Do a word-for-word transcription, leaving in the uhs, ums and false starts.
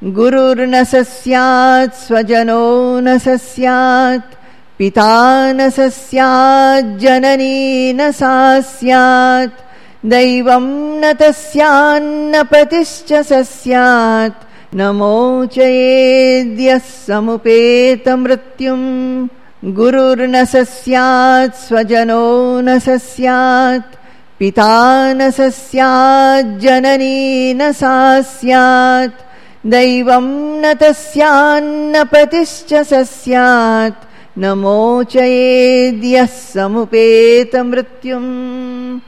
गुरुर्न स स्यात् स्वजनो न स स्यात् पिता न स स्यात् जननी न सा स्यात् दैवं न तस्यान्न पतिश्च स स्यात् न मोचयेद्यः समुपेतमृत्युम् गुरुर्न स स्यात् स्वजनो न स स्यात् पिता न स स्यात् जननी न सा स्यात् दैवं न तस्यान्न पतिश्च स स्यात् न मोचयेद्यः समुपेतमृत्युम्।